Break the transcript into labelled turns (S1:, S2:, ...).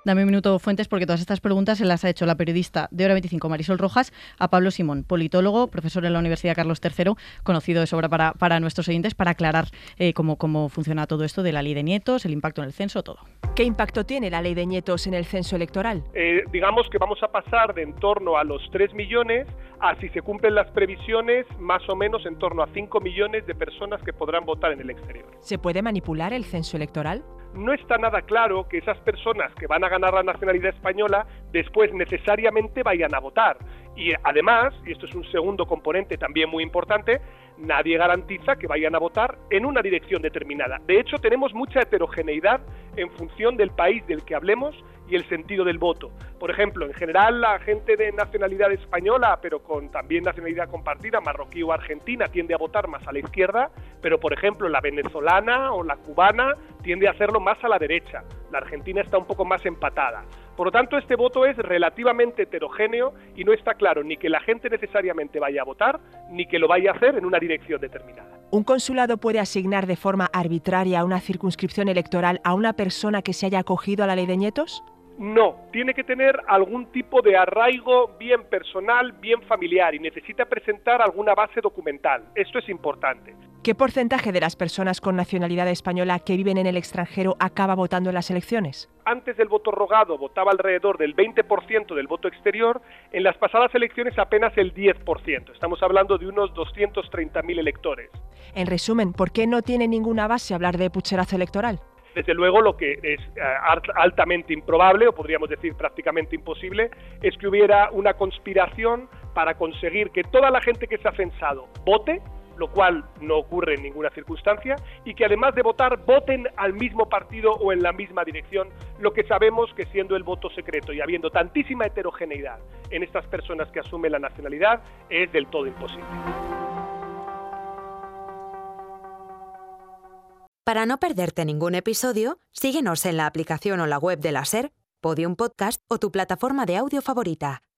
S1: Dame un minuto, Fuentes, porque todas estas preguntas se las ha hecho la periodista de Hora 25, Marisol Rojas, a Pablo Simón, politólogo, profesor en la Universidad Carlos III, conocido de sobra para nuestros oyentes, para aclarar cómo funciona todo esto de la ley de nietos, el impacto en el censo, todo.
S2: ¿Qué impacto tiene la ley de nietos en el censo electoral?
S3: Digamos que vamos a pasar de en torno a los 3 millones a, si se cumplen las previsiones, más o menos en torno a 5 millones de personas que podrán votar en el exterior.
S2: ¿Se puede manipular el censo electoral?
S3: No está nada claro que esas personas que van a ganar la nacionalidad española después necesariamente vayan a votar. Y además, y esto es un segundo componente también muy importante, nadie garantiza que vayan a votar en una dirección determinada. De hecho, tenemos mucha heterogeneidad en función del país del que hablemos y el sentido del voto. Por ejemplo, en general la gente de nacionalidad española, pero con también nacionalidad compartida, marroquí o argentina, tiende a votar más a la izquierda, pero por ejemplo la venezolana o la cubana tiende a hacerlo más a la derecha. La argentina está un poco más empatada. Por lo tanto, este voto es relativamente heterogéneo y no está claro ni que la gente necesariamente vaya a votar, ni que lo vaya a hacer en una dirección determinada.
S2: ¿Un consulado puede asignar de forma arbitraria una circunscripción electoral a una persona que se haya acogido a la ley de nietos?
S3: No, tiene que tener algún tipo de arraigo bien personal, bien familiar y necesita presentar alguna base documental. Esto es importante.
S2: ¿Qué porcentaje de las personas con nacionalidad española que viven en el extranjero acaba votando en las elecciones?
S3: Antes del voto rogado votaba alrededor del 20% del voto exterior, en las pasadas elecciones apenas el 10%. Estamos hablando de unos 230.000 electores.
S2: En resumen, ¿por qué no tiene ninguna base hablar de pucherazo electoral?
S3: Desde luego, lo que es altamente improbable, o podríamos decir prácticamente imposible, es que hubiera una conspiración para conseguir que toda la gente que se ha censado vote, lo cual no ocurre en ninguna circunstancia, y que además de votar, voten al mismo partido o en la misma dirección, lo que sabemos que siendo el voto secreto y habiendo tantísima heterogeneidad en estas personas que asumen la nacionalidad, es del todo imposible.
S4: Para no perderte ningún episodio, síguenos en la aplicación o la web de la SER, Podium Podcast o tu plataforma de audio favorita.